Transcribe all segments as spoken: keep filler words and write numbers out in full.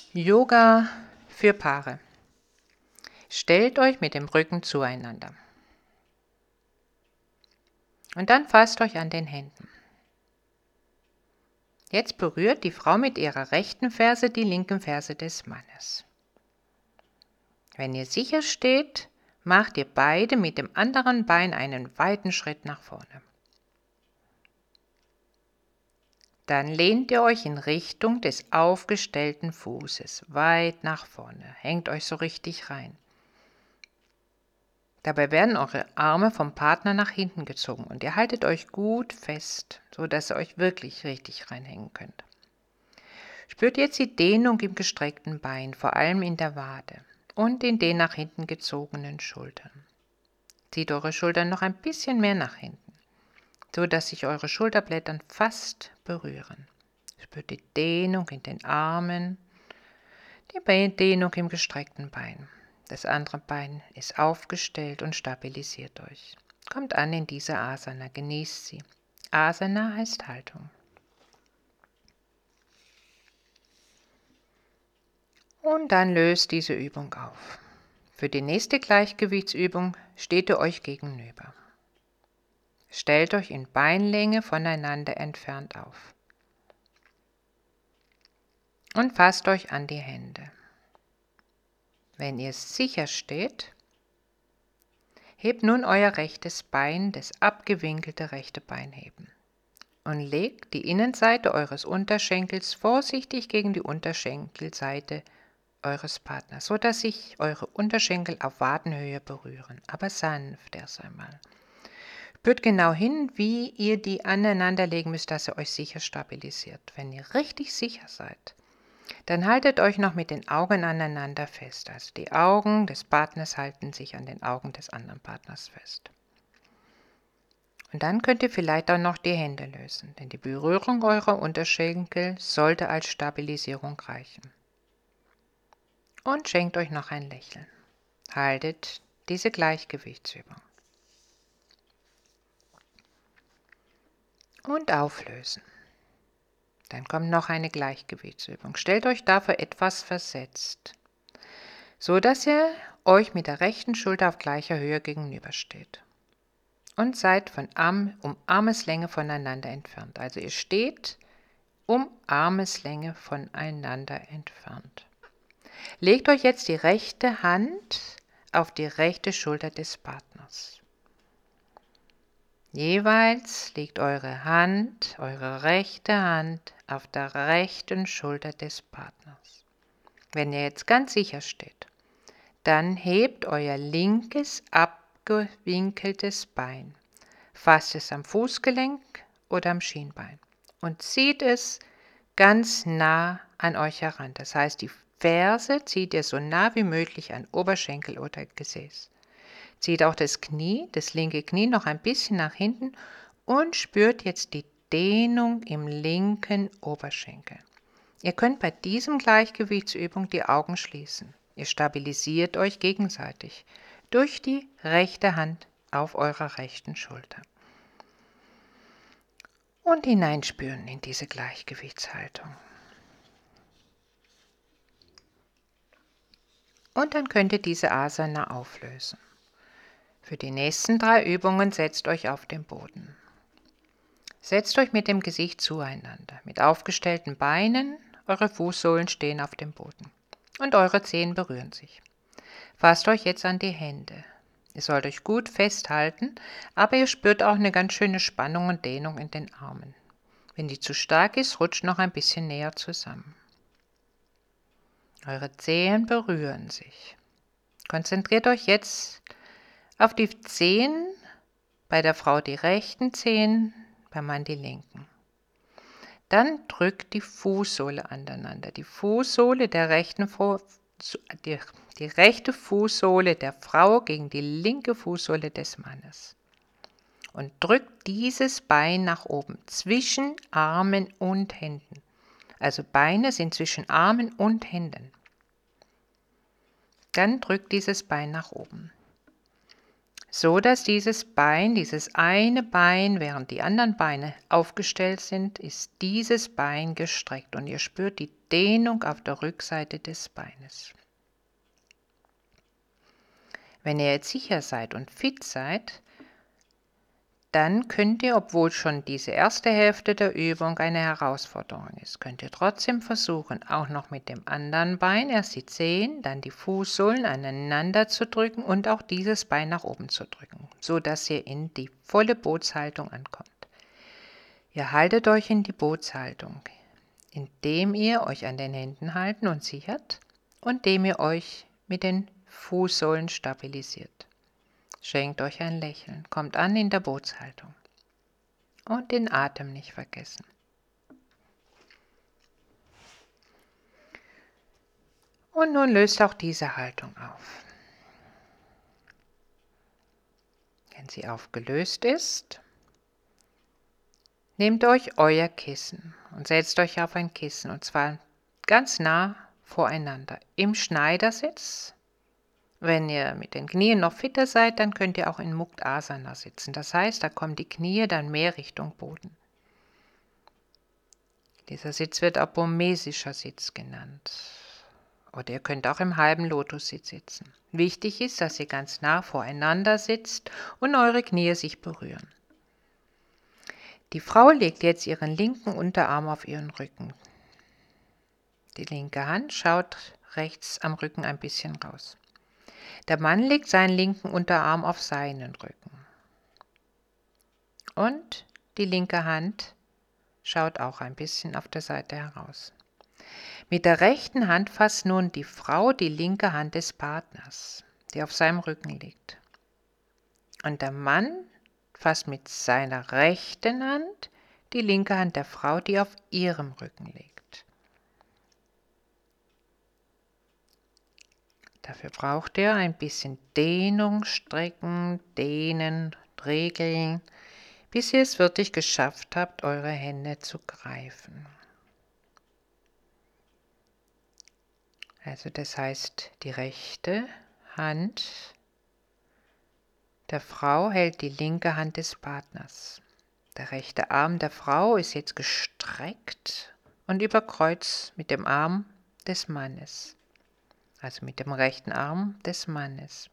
Yoga für Paare. Stellt euch mit dem Rücken zueinander. Und dann fasst euch an den Händen. Jetzt berührt die Frau mit ihrer rechten Ferse die linken Ferse des Mannes. Wenn ihr sicher steht, macht ihr beide mit dem anderen Bein einen weiten Schritt nach vorne. Dann lehnt ihr euch in Richtung des aufgestellten Fußes weit nach vorne. Hängt euch so richtig rein. Dabei werden eure Arme vom Partner nach hinten gezogen und ihr haltet euch gut fest, so dass ihr euch wirklich richtig reinhängen könnt. Spürt jetzt die Dehnung im gestreckten Bein, vor allem in der Wade und in den nach hinten gezogenen Schultern. Zieht eure Schultern noch ein bisschen mehr nach hinten, so dass sich eure Schulterblätter fast berühren. Spürt die Dehnung in den Armen, die Dehnung im gestreckten Bein. Das andere Bein ist aufgestellt und stabilisiert euch. Kommt an in diese Asana, genießt sie. Asana heißt Haltung. Und dann löst diese Übung auf. Für die nächste Gleichgewichtsübung steht ihr euch gegenüber. Stellt euch in Beinlänge voneinander entfernt auf. Und fasst euch an die Hände. Wenn ihr sicher steht, hebt nun euer rechtes Bein, das abgewinkelte rechte Bein heben. Und legt die Innenseite eures Unterschenkels vorsichtig gegen die Unterschenkelseite eures Partners, so dass sich eure Unterschenkel auf Wadenhöhe berühren, aber sanft erst einmal. Spürt genau hin, wie ihr die aneinanderlegen müsst, dass ihr euch sicher stabilisiert. Wenn ihr richtig sicher seid, dann haltet euch noch mit den Augen aneinander fest. Also die Augen des Partners halten sich an den Augen des anderen Partners fest. Und dann könnt ihr vielleicht auch noch die Hände lösen, denn die Berührung eurer Unterschenkel sollte als Stabilisierung reichen. Und schenkt euch noch ein Lächeln. Haltet diese Gleichgewichtsübung. Und auflösen. Dann kommt noch eine Gleichgewichtsübung. Stellt euch dafür etwas versetzt, so dass ihr euch mit der rechten Schulter auf gleicher Höhe gegenübersteht. Und seid von Arm, um Armeslänge voneinander entfernt. Also ihr steht um Armeslänge voneinander entfernt. Legt euch jetzt die rechte Hand auf die rechte Schulter des Partners. Jeweils legt eure Hand, eure rechte Hand auf der rechten Schulter des Partners. Wenn ihr jetzt ganz sicher steht, dann hebt euer linkes abgewinkeltes Bein, fasst es am Fußgelenk oder am Schienbein und zieht es ganz nah an euch heran. Das heißt, die Ferse zieht ihr so nah wie möglich an Oberschenkel oder Gesäß. Zieht auch das Knie, das linke Knie noch ein bisschen nach hinten und spürt jetzt die Dehnung im linken Oberschenkel. Ihr könnt bei diesem Gleichgewichtsübung die Augen schließen. Ihr stabilisiert euch gegenseitig durch die rechte Hand auf eurer rechten Schulter. Und hineinspüren in diese Gleichgewichtshaltung. Und dann könnt ihr diese Asana auflösen. Für die nächsten drei Übungen setzt euch auf den Boden. Setzt euch mit dem Gesicht zueinander, mit aufgestellten Beinen, eure Fußsohlen stehen auf dem Boden und eure Zehen berühren sich. Fasst euch jetzt an die Hände. Ihr sollt euch gut festhalten, aber ihr spürt auch eine ganz schöne Spannung und Dehnung in den Armen. Wenn die zu stark ist, rutscht noch ein bisschen näher zusammen. Eure Zehen berühren sich. Konzentriert euch jetzt auf die Zehen, bei der Frau die rechten Zehen, beim Mann die linken. Dann drückt die Fußsohle aneinander. Die Fußsohle der rechten Frau, die, die rechte Fußsohle der Frau gegen die linke Fußsohle des Mannes. Und drückt dieses Bein nach oben, zwischen Armen und Händen. Also Beine sind zwischen Armen und Händen. Dann drückt dieses Bein nach oben. so dass dieses Bein, dieses eine Bein, während die anderen Beine aufgestellt sind, ist dieses Bein gestreckt und ihr spürt die Dehnung auf der Rückseite des Beines. Wenn ihr jetzt sicher seid und fit seid, dann könnt ihr, obwohl schon diese erste Hälfte der Übung eine Herausforderung ist, könnt ihr trotzdem versuchen, auch noch mit dem anderen Bein erst die Zehen, dann die Fußsohlen aneinander zu drücken und auch dieses Bein nach oben zu drücken, so dass ihr in die volle Bootshaltung ankommt. Ihr haltet euch in die Bootshaltung, indem ihr euch an den Händen halten und sichert und indem ihr euch mit den Fußsohlen stabilisiert. Schenkt euch ein Lächeln, kommt an in der Bootshaltung. Und den Atem nicht vergessen. Und nun löst auch diese Haltung auf. Wenn sie aufgelöst ist, nehmt euch euer Kissen und setzt euch auf ein Kissen, und zwar ganz nah voreinander im Schneidersitz. Wenn ihr mit den Knien noch fitter seid, dann könnt ihr auch in Muktasana sitzen. Das heißt, da kommen die Knie dann mehr Richtung Boden. Dieser Sitz wird auch burmesischer Sitz genannt. Oder ihr könnt auch im halben Lotussitz sitzen. Wichtig ist, dass ihr ganz nah voreinander sitzt und eure Knie sich berühren. Die Frau legt jetzt ihren linken Unterarm auf ihren Rücken. Die linke Hand schaut rechts am Rücken ein bisschen raus. Der Mann legt seinen linken Unterarm auf seinen Rücken. Und die linke Hand schaut auch ein bisschen auf der Seite heraus. Mit der rechten Hand fasst nun die Frau die linke Hand des Partners, die auf seinem Rücken liegt. Und der Mann fasst mit seiner rechten Hand die linke Hand der Frau, die auf ihrem Rücken liegt. Dafür braucht ihr ein bisschen Dehnung, Strecken, Dehnen, Regeln, bis ihr es wirklich geschafft habt, eure Hände zu greifen. Also das heißt, die rechte Hand der Frau hält die linke Hand des Partners. Der rechte Arm der Frau ist jetzt gestreckt und überkreuzt mit dem Arm des Mannes. Also mit dem rechten Arm des Mannes.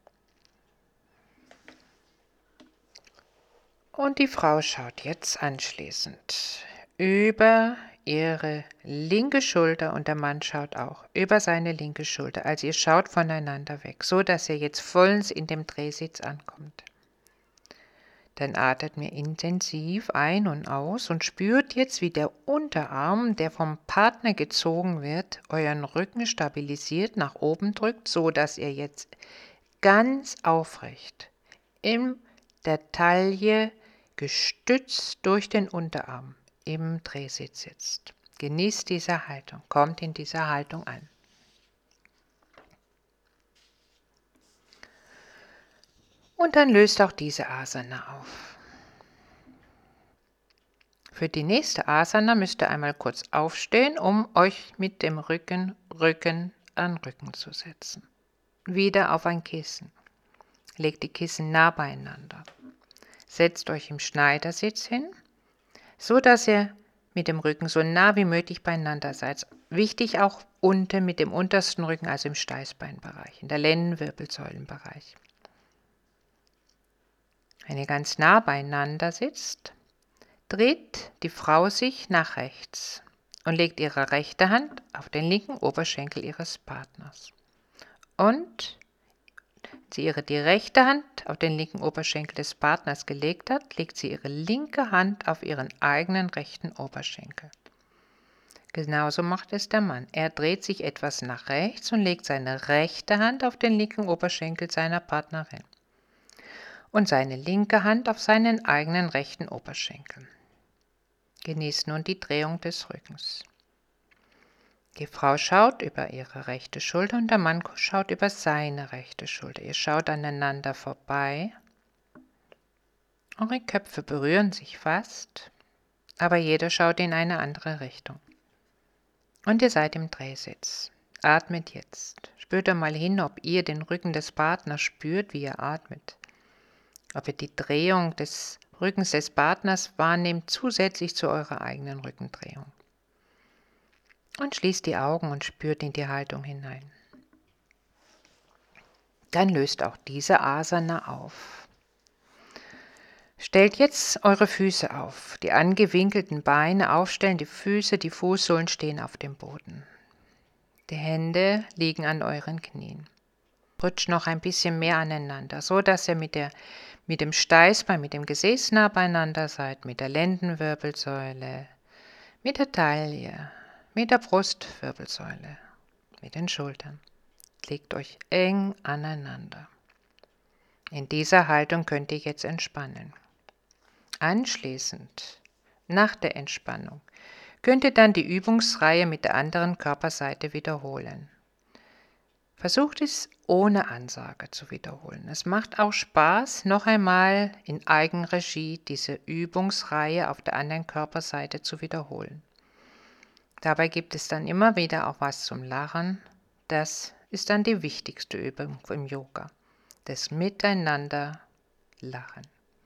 Und die Frau schaut jetzt anschließend über ihre linke Schulter und der Mann schaut auch über seine linke Schulter. Also ihr schaut voneinander weg, so dass ihr jetzt vollends in dem Drehsitz ankommt. Dann atmet mir intensiv ein und aus und spürt jetzt, wie der Unterarm, der vom Partner gezogen wird, euren Rücken stabilisiert, nach oben drückt, so dass ihr jetzt ganz aufrecht in der Taille gestützt durch den Unterarm im Drehsitz sitzt. Genießt diese Haltung, kommt in dieser Haltung an. Und dann löst auch diese Asana auf. Für die nächste Asana müsst ihr einmal kurz aufstehen, um euch mit dem Rücken, Rücken an Rücken zu setzen. Wieder auf ein Kissen. Legt die Kissen nah beieinander. Setzt euch im Schneidersitz hin, so dass ihr mit dem Rücken so nah wie möglich beieinander seid. Wichtig auch unten mit dem untersten Rücken, also im Steißbeinbereich, in der Lendenwirbelsäulenbereich. Wenn ihr ganz nah beieinander sitzt, dreht die Frau sich nach rechts und legt ihre rechte Hand auf den linken Oberschenkel ihres Partners. Und sie ihre die rechte Hand auf den linken Oberschenkel des Partners gelegt hat, legt sie ihre linke Hand auf ihren eigenen rechten Oberschenkel. Genauso macht es der Mann. Er dreht sich etwas nach rechts und legt seine rechte Hand auf den linken Oberschenkel seiner Partnerin und seine linke Hand auf seinen eigenen rechten Oberschenkel. Genießt nun die Drehung des Rückens. Die Frau schaut über ihre rechte Schulter und der Mann schaut über seine rechte Schulter. Ihr schaut aneinander vorbei. Eure Köpfe berühren sich fast, aber jeder schaut in eine andere Richtung. Und ihr seid im Drehsitz. Atmet jetzt. Spürt einmal hin, ob ihr den Rücken des Partners spürt, wie ihr atmet. ob ihr die Drehung des Rückens des Partners wahrnehmt, zusätzlich zu eurer eigenen Rückendrehung. Und schließt die Augen und spürt in die Haltung hinein. Dann löst auch diese Asana auf. Stellt jetzt eure Füße auf, die angewinkelten Beine aufstellen, die Füße, die Fußsohlen stehen auf dem Boden. Die Hände liegen an euren Knien. Rutscht noch ein bisschen mehr aneinander, so dass ihr mit, der, mit dem Steißbein, mit dem Gesäß nah beieinander seid, mit der Lendenwirbelsäule, mit der Taille, mit der Brustwirbelsäule, mit den Schultern. Legt euch eng aneinander. In dieser Haltung könnt ihr jetzt entspannen. Anschließend, nach der Entspannung, könnt ihr dann die Übungsreihe mit der anderen Körperseite wiederholen. Versucht es ohne Ansage zu wiederholen. Es macht auch Spaß, noch einmal in Eigenregie diese Übungsreihe auf der anderen Körperseite zu wiederholen. Dabei gibt es dann immer wieder auch was zum Lachen. Das ist dann die wichtigste Übung im Yoga. Das Miteinander lachen.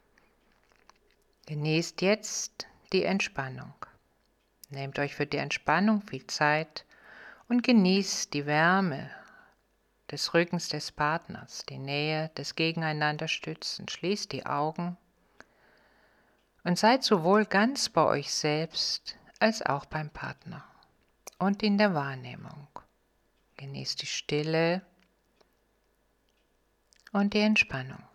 Genießt jetzt die Entspannung. Nehmt euch für die Entspannung viel Zeit und genießt die Wärme des Rückens des Partners, die Nähe des Gegeneinanderstützen. Schließt die Augen und seid sowohl ganz bei euch selbst als auch beim Partner und in der Wahrnehmung. Genießt die Stille und die Entspannung.